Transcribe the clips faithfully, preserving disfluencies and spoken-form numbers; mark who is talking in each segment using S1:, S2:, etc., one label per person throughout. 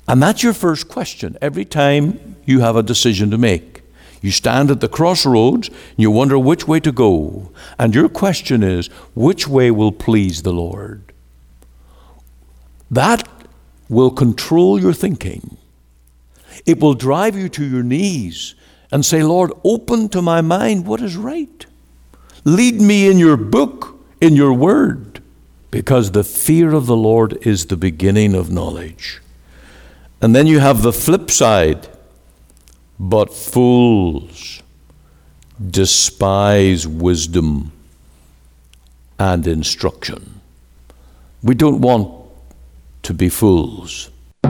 S1: And that's your first question every time you have a decision to make. You stand at the crossroads and you wonder which way to go. And your question is, which way will please the Lord? That will control your thinking. It will drive you to your knees and say, Lord, open to my mind what is right. Lead me in your book, in your word, because the fear of the Lord is the beginning of knowledge. And then you have the flip side. But fools despise wisdom and instruction. We don't want to be fools.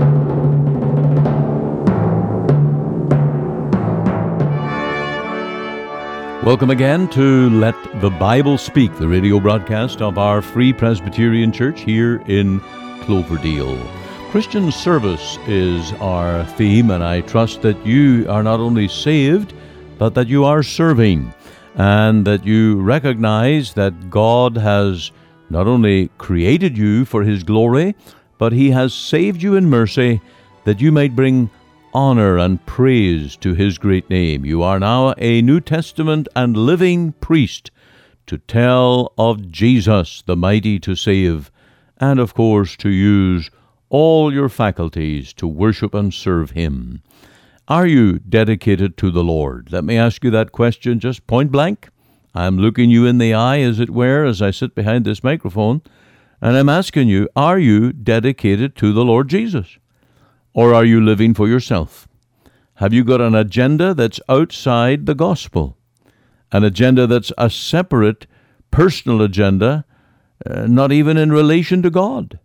S2: Welcome again to Let the Bible Speak, the radio broadcast of our Free Presbyterian Church here in Cloverdale. Christian service is our theme, and I trust that you are not only saved, but that you are serving, and that you recognize that God has not only created you for His glory, but He has saved you in mercy that you might bring honor and praise to His great name. You are now a New Testament and living priest to tell of Jesus, the mighty to save, and of course to use all your faculties to worship and serve Him. Are you dedicated to the Lord? Let me ask you that question just point blank. I'm looking you in the eye, as it were, as I sit behind this microphone, and I'm asking you, are you dedicated to the Lord Jesus? Or are you living for yourself? Have you got an agenda that's outside the gospel? An agenda that's a separate, personal agenda, uh, not even in relation to God?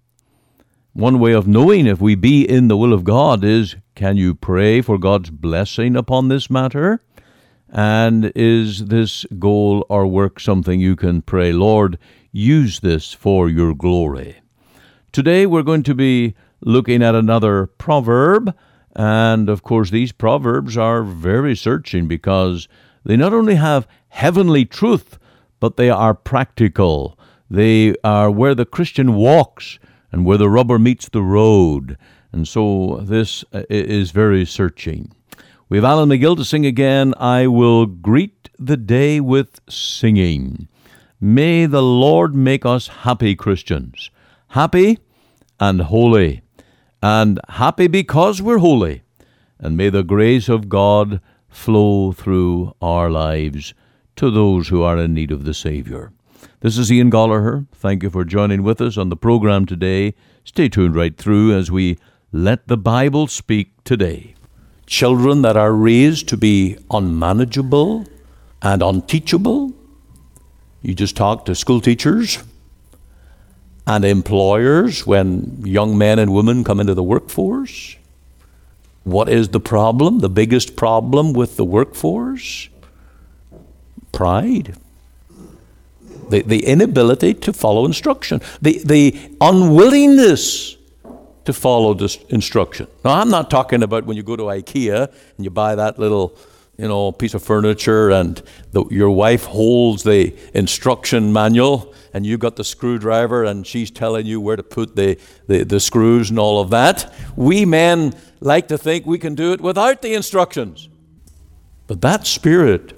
S2: One way of knowing if we be in the will of God is, can you pray for God's blessing upon this matter? And is this goal or work something you can pray, Lord, use this for your glory? Today we're going to be looking at another proverb, and of course these proverbs are very searching because they not only have heavenly truth, but they are practical. They are where the Christian walks and where the rubber meets the road. And so this is very searching. We have Alan McGill to sing again, I Will Greet the Day with Singing. May the Lord make us happy Christians, happy and holy, and happy because we're holy. And may the grace of God flow through our lives to those who are in need of the Savior. This is Ian Gollaher. Thank you for joining with us on the program today. Stay tuned right through as we let the Bible speak today.
S1: Children that are raised to be unmanageable and unteachable. You just talk to school teachers and employers when young men and women come into the workforce. What is the problem? The biggest problem with the workforce? Pride. The, the inability to follow instruction. The, the unwillingness to follow this instruction. Now, I'm not talking about when you go to IKEA and you buy that little, you know, piece of furniture and the, your wife holds the instruction manual and you got the screwdriver and she's telling you where to put the, the, the screws and all of that. We men like to think we can do it without the instructions. But that spirit,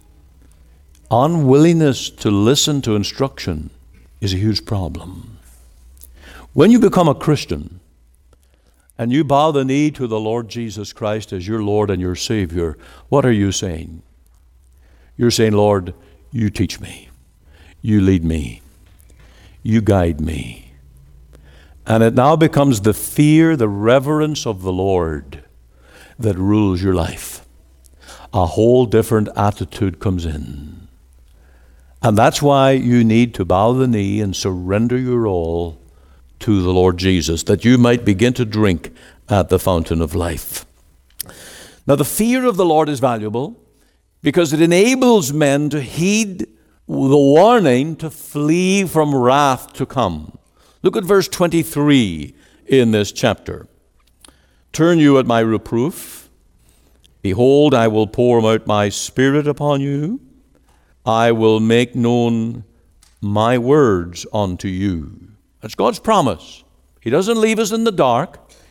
S1: unwillingness to listen to instruction, is a huge problem. When you become a Christian and you bow the knee to the Lord Jesus Christ as your Lord and your Savior, what are you saying? You're saying, Lord, you teach me, you lead me, you guide me. And it now becomes the fear, the reverence of the Lord that rules your life. A whole different attitude comes in. And that's why you need to bow the knee and surrender your all to the Lord Jesus, that you might begin to drink at the fountain of life. Now, the fear of the Lord is valuable because it enables men to heed the warning to flee from wrath to come. Look at verse twenty-three in this chapter. Turn you at my reproof. Behold, I will pour out my spirit upon you. I will make known my words unto you. That's God's promise. He doesn't leave us in the dark.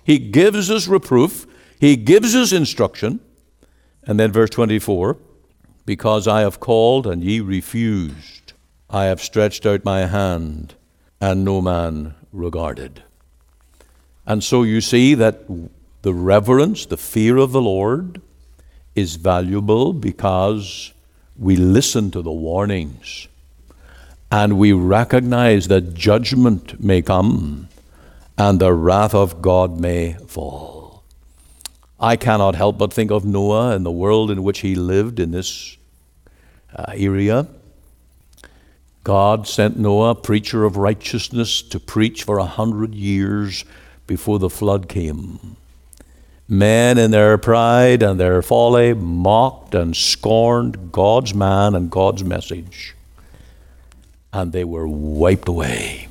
S1: He gives us reproof. He gives us instruction. And then verse twenty-four, because I have called and ye refused, I have stretched out my hand and no man regarded. And so you see that the reverence, the fear of the Lord is valuable because we listen to the warnings and we recognize that judgment may come and the wrath of God may fall. I cannot help but think of Noah and the world in which he lived in this uh, area. God sent Noah, preacher of righteousness, to preach for a hundred years before the flood came. Men in their pride and their folly mocked and scorned God's man and God's message, and they were wiped away.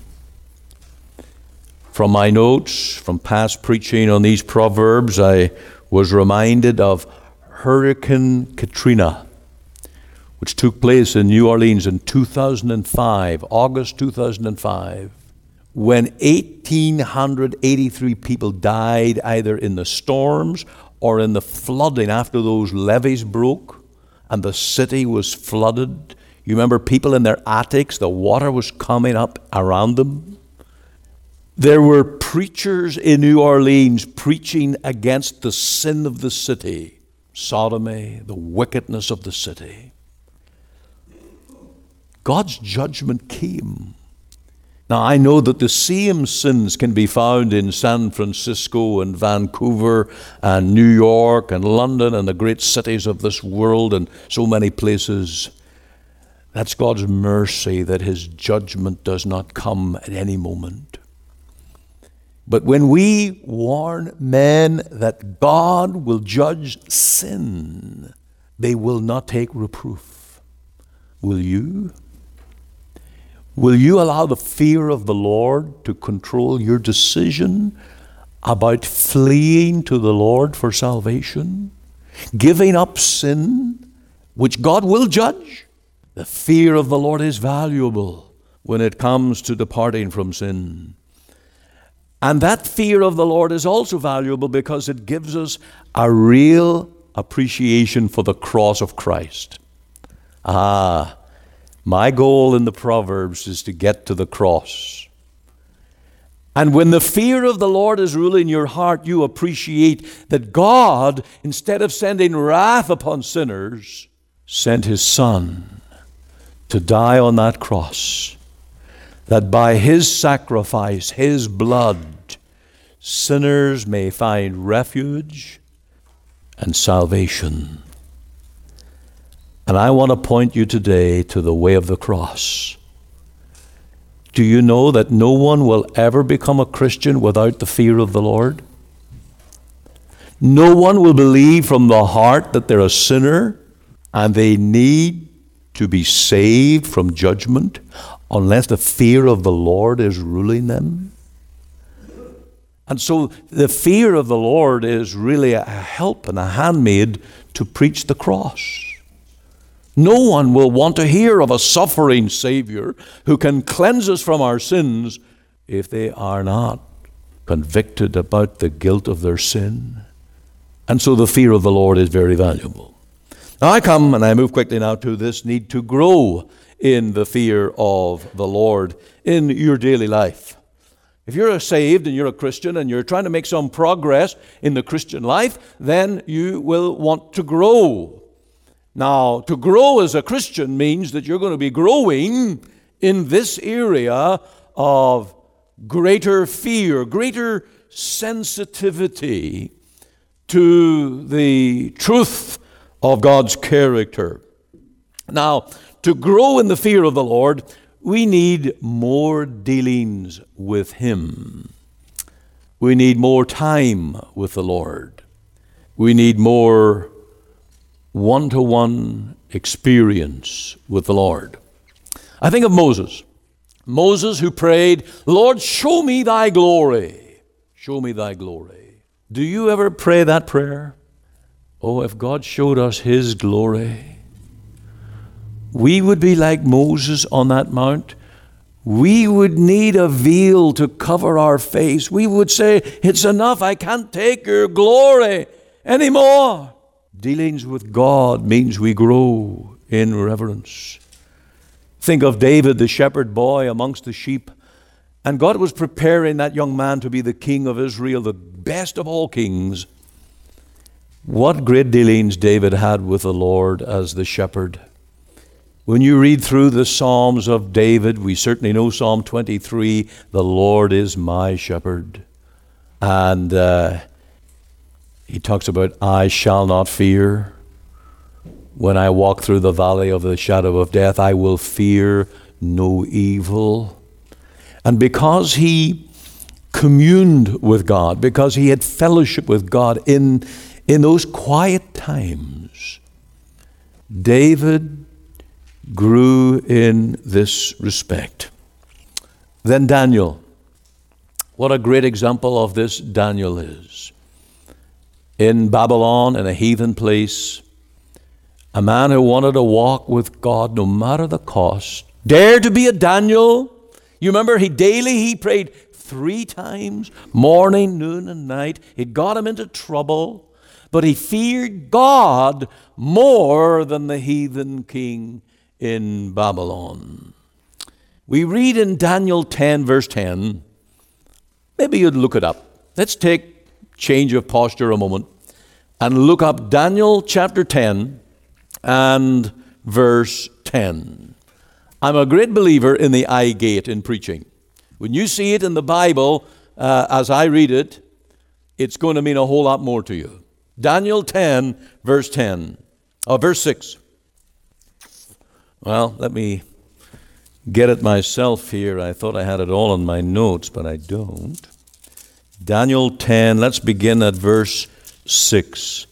S1: From my notes, from past preaching on these Proverbs, I was reminded of Hurricane Katrina, which took place in New Orleans in two thousand five, August two thousand five, when one thousand eight hundred eighty-three people died either in the storms or in the flooding after those levees broke and the city was flooded. You remember people in their attics, the water was coming up around them. There were preachers in New Orleans preaching against the sin of the city, sodomy, the wickedness of the city. God's judgment came. Now, I know that the same sins can be found in San Francisco and Vancouver and New York and London and the great cities of this world and so many places. That's God's mercy that his judgment does not come at any moment. But when we warn men that God will judge sin, they will not take reproof. Will you? Will you allow the fear of the Lord to control your decision about fleeing to the Lord for salvation? Giving up sin, which God will judge? The fear of the Lord is valuable when it comes to departing from sin. And that fear of the Lord is also valuable because it gives us a real appreciation for the cross of Christ. Ah, my goal in the Proverbs is to get to the cross. And when the fear of the Lord is ruling your heart, you appreciate that God, instead of sending wrath upon sinners, sent his Son to die on that cross, that by his sacrifice, his blood, sinners may find refuge and salvation. And I want to point you today to the way of the cross. Do you know that no one will ever become a Christian without the fear of the Lord? No one will believe from the heart that they're a sinner and they need to be saved from judgment unless the fear of the Lord is ruling them. And so the fear of the Lord is really a help and a handmaid to preach the cross. No one will want to hear of a suffering Savior who can cleanse us from our sins if they are not convicted about the guilt of their sin. And so the fear of the Lord is very valuable. Now I come and I move quickly now to this need to grow in the fear of the Lord in your daily life. If you're saved and you're a Christian and you're trying to make some progress in the Christian life, then you will want to grow. Now, to grow as a Christian means that you're going to be growing in this area of greater fear, greater sensitivity to the truth of God's character. Now, to grow in the fear of the Lord, we need more dealings with him. We need more time with the Lord. We need more one-to-one experience with the Lord. I think of Moses. Moses who prayed, Lord, show me thy glory. Show me thy glory. Do you ever pray that prayer? Oh, if God showed us his glory, we would be like Moses on that mount. we would need a veil to cover our face. We would say, it's enough, I can't take your glory anymore. Dealings with God means we grow in reverence. Think of David, the shepherd boy amongst the sheep. And God was preparing that young man to be the king of Israel, the best of all kings. What great dealings David had with the Lord as the shepherd. When you read through the Psalms of David, we certainly know Psalm twenty-three, the Lord is my shepherd. And uh, he talks about, I shall not fear. When I walk through the valley of the shadow of death, I will fear no evil. And because he communed with God, because he had fellowship with God in, in those quiet times, David grew in this respect. Then Daniel. What a great example of this Daniel is. In Babylon, in a heathen place, a man who wanted to walk with God no matter the cost, dared to be a Daniel. You remember, he daily he prayed three times, morning, noon, and night. It got him into trouble, but he feared God more than the heathen king in Babylon. We read in Daniel ten, verse ten. Maybe you'd look it up. Let's take change of posture a moment and look up Daniel chapter ten and verse ten. I'm a great believer in the eye gate in preaching. When you see it in the Bible, uh, as I read it, it's going to mean a whole lot more to you. Daniel ten, verse ten, or verse six. Well, let me get it myself here. I thought I had it all in my notes, but I don't. Daniel ten, let's begin at verse six.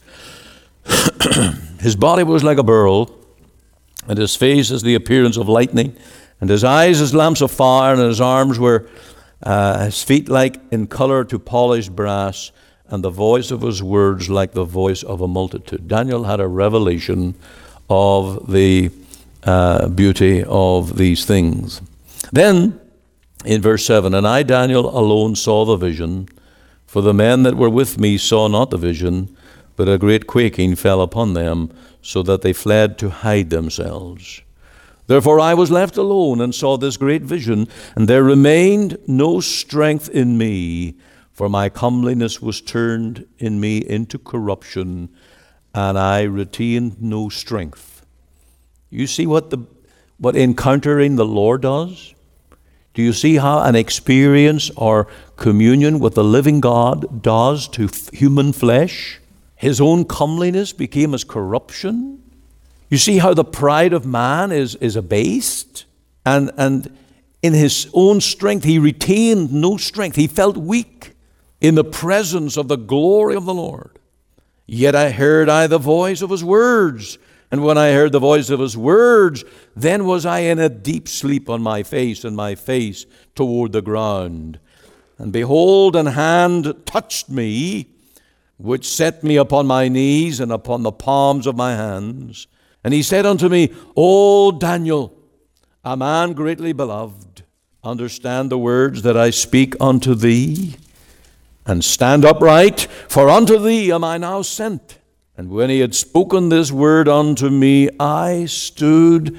S1: His body was like a beryl, and his face as the appearance of lightning, and his eyes as lamps of fire, and his arms were uh, his feet like in color to polished brass, and the voice of his words like the voice of a multitude. Daniel had a revelation of the uh, beauty of these things. Then, in verse seven, and I, Daniel, alone saw the vision, for the men that were with me saw not the vision, but a great quaking fell upon them, so that they fled to hide themselves. Therefore I was left alone and saw this great vision, and there remained no strength in me, for my comeliness was turned in me into corruption, and I retained no strength. You see what the what encountering the Lord does? Do you see how an experience or communion with the living God does to f- human flesh? His own comeliness became as corruption. You see how the pride of man is, is abased? And, and in his own strength, he retained no strength. He felt weak in the presence of the glory of the Lord. Yet I heard I the voice of his words. And when I heard the voice of his words, then was I in a deep sleep on my face, and my face toward the ground. And behold, an hand touched me, which set me upon my knees and upon the palms of my hands. And he said unto me, O Daniel, a man greatly beloved, understand the words that I speak unto thee, and stand upright, for unto thee am I now sent. And when he had spoken this word unto me, I stood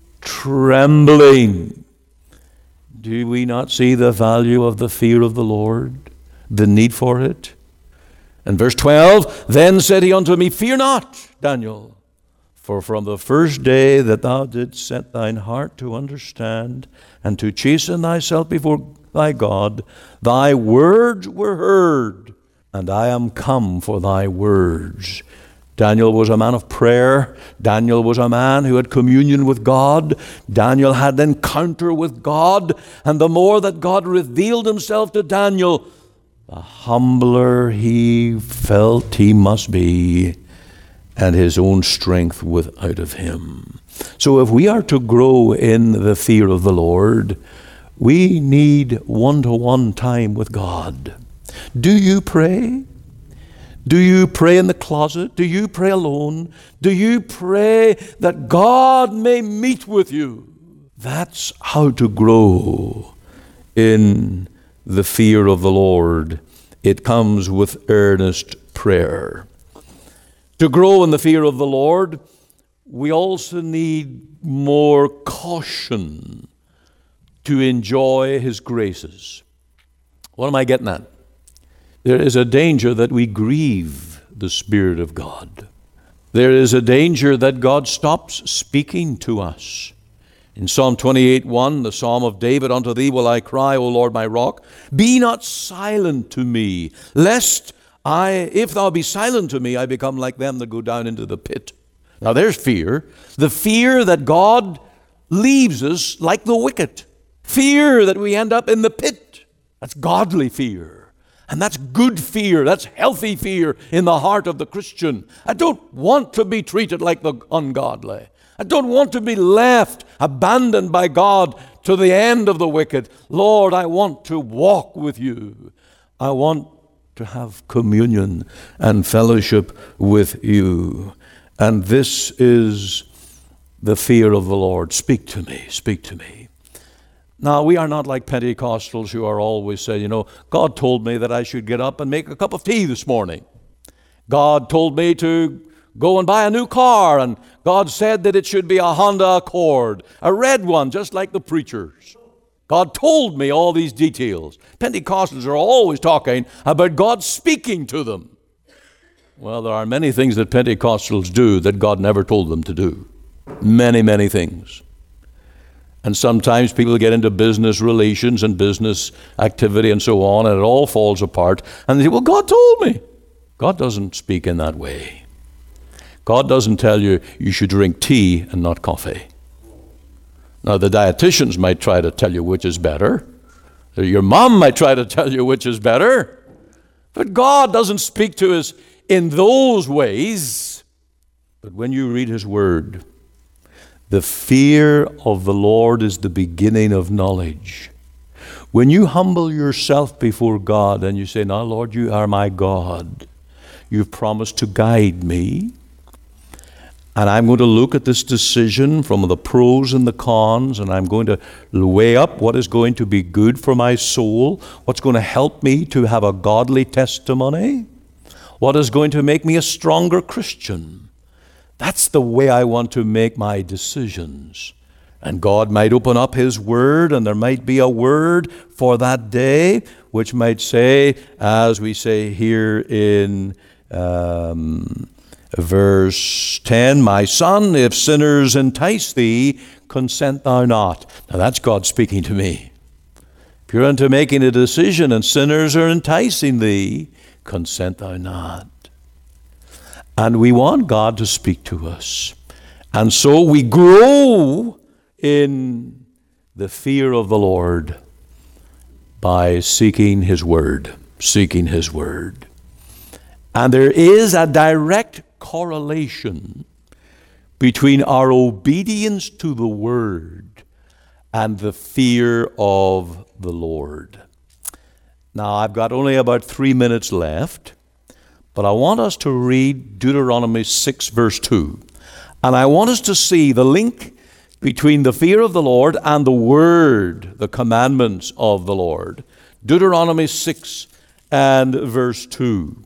S1: trembling. Do we not see the value of the fear of the Lord, the need for it? And verse twelve, then said he unto me, fear not, Daniel, for from the first day that thou didst set thine heart to understand and to chasten thyself before thy God, thy words were heard, and I am come for thy words. Daniel was a man of prayer. Daniel was a man who had communion with God. Daniel had an encounter with God, and the more that God revealed himself to Daniel, the humbler he felt he must be, and his own strength without of him. So if we are to grow in the fear of the Lord, we need one-to-one time with God. Do you pray? Do you pray in the closet? Do you pray alone? Do you pray that God may meet with you? That's how to grow in the fear of the Lord. It comes with earnest prayer. To grow in the fear of the Lord, we also need more caution to enjoy His graces. What am I getting at? There is a danger that we grieve the Spirit of God. There is a danger that God stops speaking to us. In Psalm twenty-eight one, the Psalm of David, unto thee will I cry, O Lord my rock. Be not silent to me, lest I, if thou be silent to me, I become like them that go down into the pit. Now there's fear. The fear that God leaves us like the wicked. Fear that we end up in the pit. That's godly fear. And that's good fear. That's healthy fear in the heart of the Christian. I don't want to be treated like the ungodly. I don't want to be left, abandoned by God to the end of the wicked. Lord, I want to walk with you. I want to have communion and fellowship with you. And this is the fear of the Lord. Speak to me, speak to me. Now, we are not like Pentecostals who are always saying, you know, God told me that I should get up and make a cup of tea this morning. God told me to go and buy a new car, and God said that it should be a Honda Accord, a red one, just like the preachers. God told me all these details. Pentecostals are always talking about God speaking to them. Well, there are many things that Pentecostals do that God never told them to do. Many, many things. And sometimes people get into business relations and business activity and so on, and it all falls apart. And they say, well, God told me. God doesn't speak in that way. God doesn't tell you you should drink tea and not coffee. Now, the dietitians might try to tell you which is better. Your mom might try to tell you which is better. But God doesn't speak to us in those ways. But when you read His Word, the fear of the Lord is the beginning of knowledge. When you humble yourself before God and you say, now, Lord, you are my God. You've promised to guide me. And I'm going to look at this decision from the pros and the cons, and I'm going to weigh up what is going to be good for my soul, what's going to help me to have a godly testimony, what is going to make me a stronger Christian. That's the way I want to make my decisions. And God might open up His Word, and there might be a word for that day, which might say, as we say here in um, verse ten, my son, if sinners entice thee, consent thou not. Now that's God speaking to me. If you're into making a decision and sinners are enticing thee, consent thou not. And we want God to speak to us. And so we grow in the fear of the Lord by seeking His Word, seeking His Word. And there is a direct correlation between our obedience to the Word and the fear of the Lord. Now, I've got only about three minutes left, but I want us to read Deuteronomy six, verse two. And I want us to see the link between the fear of the Lord and the Word, the commandments of the Lord. Deuteronomy six and verse two.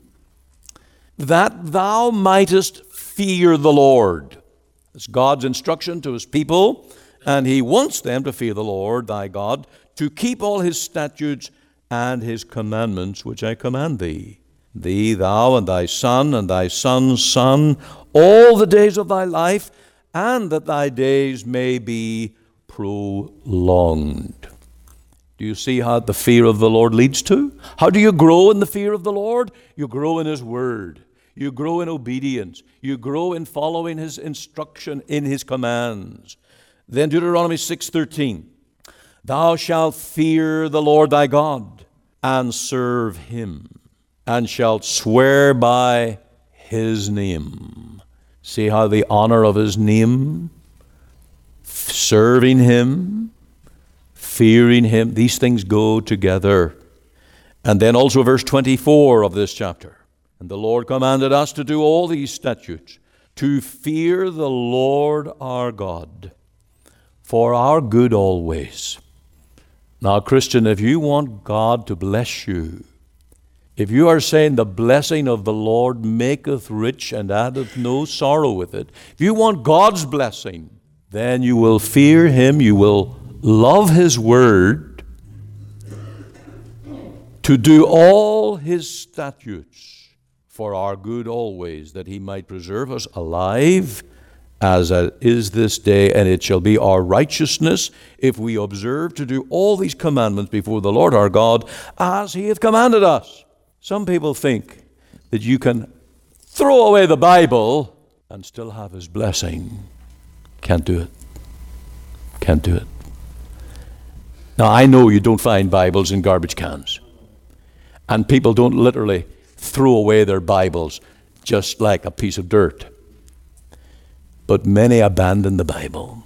S1: That thou mightest fear the Lord. It's God's instruction to His people, and He wants them to fear the Lord thy God, to keep all His statutes and His commandments, which I command thee. Thee, thou, and thy son, and thy son's son, all the days of thy life, and that thy days may be prolonged. Do you see how the fear of the Lord leads to? How do you grow in the fear of the Lord? You grow in His Word. You grow in obedience. You grow in following His instruction in His commands. Then Deuteronomy six thirteen. Thou shalt fear the Lord thy God, and serve Him, and shalt swear by His name. See how the honor of His name, serving Him, fearing Him, these things go together. And then also verse twenty-four of this chapter. And the Lord commanded us to do all these statutes, to fear the Lord our God, for our good always. Now, Christian, if you want God to bless you, if you are saying the blessing of the Lord maketh rich and addeth no sorrow with it, if you want God's blessing, then you will fear Him, you will love His word, to do all His statutes for our good always, that He might preserve us alive as is this day, and it shall be our righteousness if we observe to do all these commandments before the Lord our God as He hath commanded us. Some people think that you can throw away the Bible and still have His blessing. Can't do it. Can't do it. Now, I know you don't find Bibles in garbage cans. And people don't literally throw away their Bibles just like a piece of dirt. But many abandon the Bible.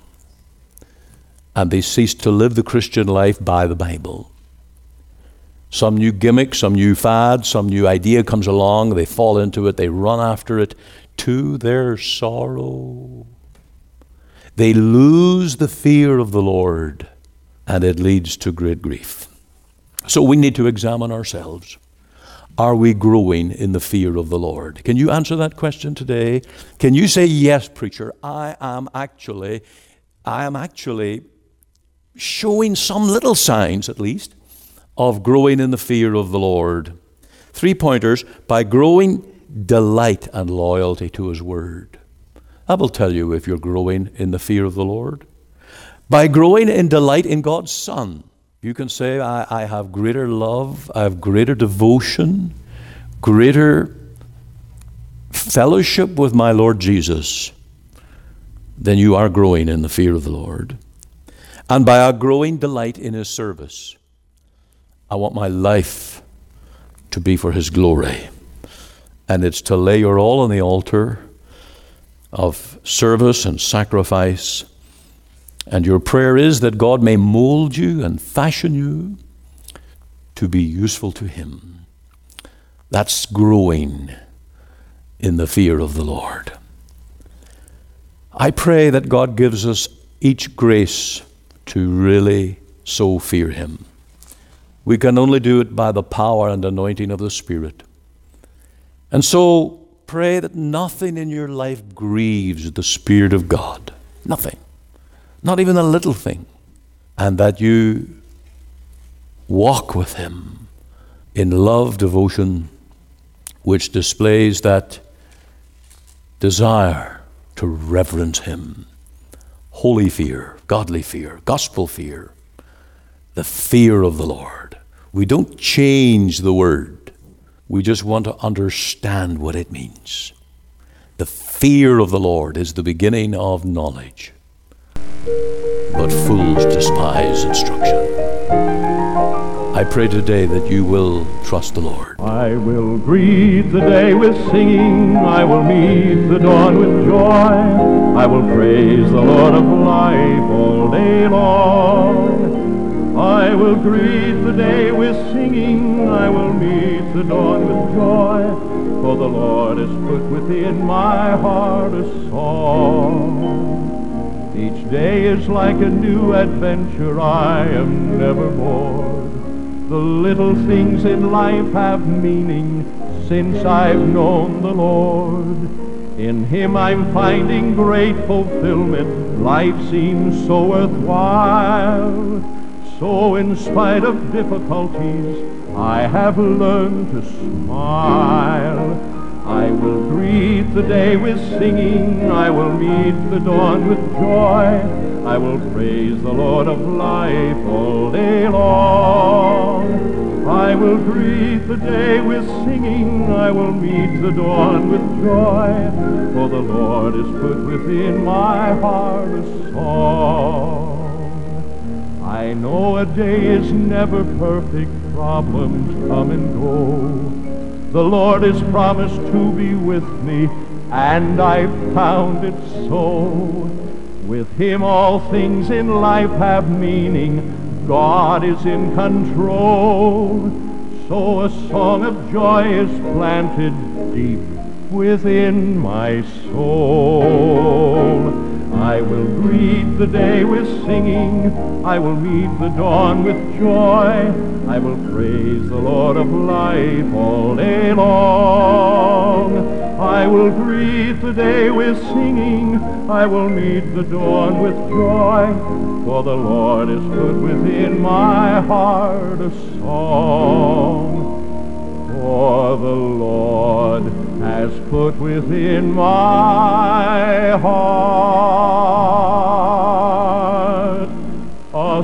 S1: And they cease to live the Christian life by the Bible. Some new gimmick, some new fad, some new idea comes along, they fall into it, they run after it to their sorrow. They lose the fear of the Lord, and it leads to great grief. So we need to examine ourselves. Are we growing in the fear of the Lord? Can you answer that question today? Can you say, yes, preacher, I am actually, I am actually showing some little signs, at least, of growing in the fear of the Lord? Three pointers: by growing delight and loyalty to His word. That will tell you if you're growing in the fear of the Lord. By growing in delight in God's Son. You can say, I, I have greater love, I have greater devotion, greater fellowship with my Lord Jesus. Then you are growing in the fear of the Lord. And by a growing delight in His service. I want my life to be for His glory. And it's to lay your all on the altar of service and sacrifice. And your prayer is that God may mold you and fashion you to be useful to Him. That's growing in the fear of the Lord. I pray that God gives us each grace to really so fear Him. We can only do it by the power and anointing of the Spirit. And so pray that nothing in your life grieves the Spirit of God. Nothing. Not even a little thing. And that you walk with Him in love, devotion, which displays that desire to reverence Him. Holy fear, godly fear, gospel fear, the fear of the Lord. We don't change the word. We just want to understand what it means. The fear of the Lord is the beginning of knowledge. But fools despise instruction. I pray today that you will trust the Lord.
S3: I will greet the day with singing. I will meet the dawn with joy. I will praise the Lord of life all day long. I will greet the day with singing. I will meet the dawn with joy. For the Lord has put within my heart a song. Each day is like a new adventure. I am never bored. The little things in life have meaning since I've known the Lord. In Him I'm finding great fulfillment. Life seems so worthwhile. So in spite of difficulties, I have learned to smile. I will greet the day with singing. I will meet the dawn with joy. I will praise the Lord of life all day long. I will greet the day with singing. I will meet the dawn with joy. For the Lord has put within my heart a song. I know a day is never perfect, problems come and go. The Lord has promised to be with me, and I've found it so. With Him all things in life have meaning, God is in control. So a song of joy is planted deep within my soul. I will greet the day with singing, I will meet the dawn with joy, I will praise the Lord of life all day long. I will greet the day with singing, I will meet the dawn with joy, for the Lord has put within my heart a song. For the Lord has put within my heart a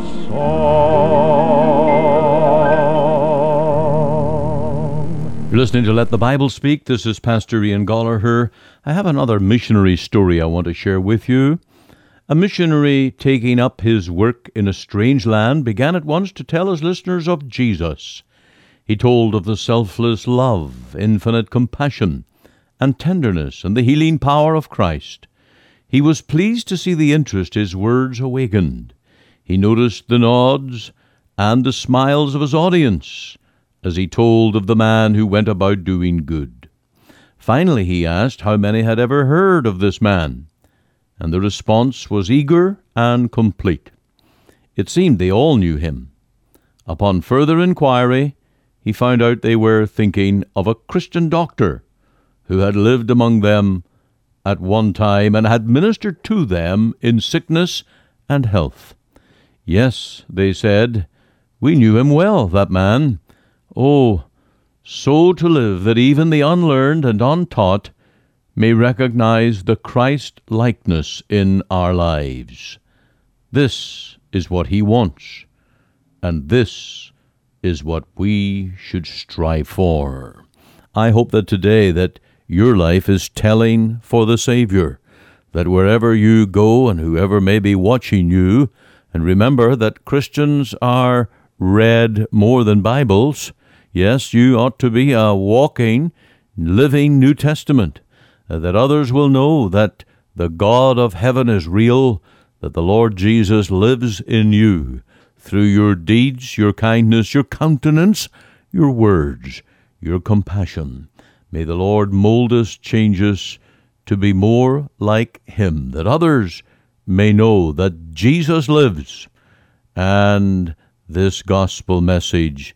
S3: song.
S2: You're listening to Let the Bible Speak. This is Pastor Ian Gallagher. I have another missionary story I want to share with you. A missionary taking up his work in a strange land began at once to tell his listeners of Jesus. He told of the selfless love, infinite compassion, and tenderness, and the healing power of Christ. He was pleased to see the interest his words awakened. He noticed the nods and the smiles of his audience as he told of the man who went about doing good. Finally, he asked how many had ever heard of this man, and the response was eager and complete. It seemed they all knew him. Upon further inquiry, he found out they were thinking of a Christian doctor who had lived among them at one time and had ministered to them in sickness and health. Yes, they said, we knew him well, that man. Oh, so to live that even the unlearned and untaught may recognize the Christ-likeness in our lives. This is what he wants, and this is what we should strive for. I hope that today that your life is telling for the Savior, that wherever you go and whoever may be watching you, and remember that Christians are read more than Bibles. Yes, you ought to be a walking, living New Testament, uh, that others will know that the God of heaven is real, that the Lord Jesus lives in you, through your deeds, your kindness, your countenance, your words, your compassion. May the Lord mold us, change us to be more like him, that others may know that Jesus lives and this gospel message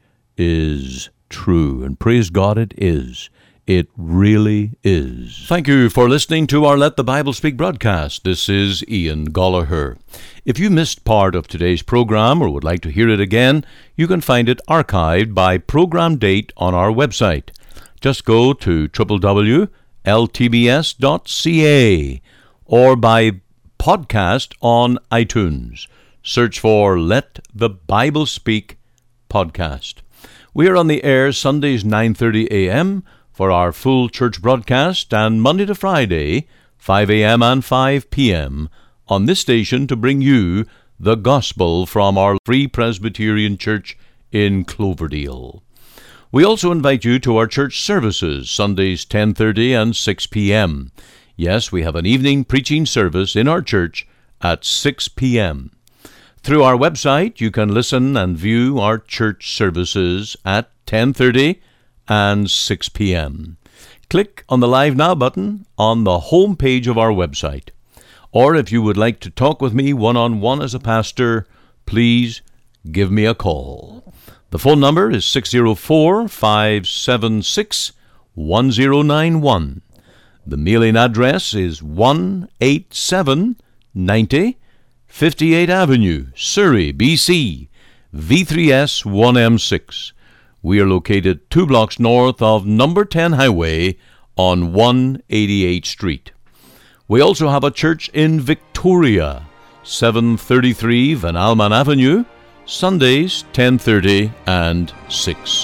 S2: is true. And praise God, it is. It really is. Thank you for listening to our Let the Bible Speak broadcast. This is Ian Gallagher. If you missed part of today's program or would like to hear it again, you can find it archived by program date on our website. Just go to w w w dot l t b s dot c a or by podcast on iTunes. Search for Let the Bible Speak podcast. We are on the air Sundays nine thirty a.m., for our full church broadcast, and Monday to Friday, five a.m. and five p.m., on this station to bring you the gospel from our Free Presbyterian Church in Cloverdale. We also invite you to our church services, Sundays ten thirty and six p.m. Yes, we have an evening preaching service in our church at six p.m. Through our website, you can listen and view our church services at ten thirty and six p.m. Click on the Live Now button on the home page of our website. Or if you would like to talk with me one-on-one as a pastor, please give me a call. The phone number is six oh four, five seven six, one oh nine one. The mailing address is one eighty-seven ninety fifty-eighth Avenue, Surrey, B C, V three S one M six. We are located two blocks north of number ten Highway on one eighty-eighth Street. We also have a church in Victoria, seven thirty-three Van Alman Avenue, Sundays ten thirty and six.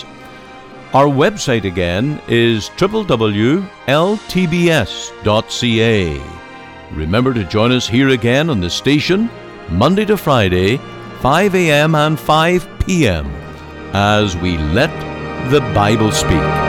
S2: Our website again is w w w dot l t b s dot c a. Remember to join us here again on the station, Monday to Friday, five a.m. and five p.m., as we let the Bible speak.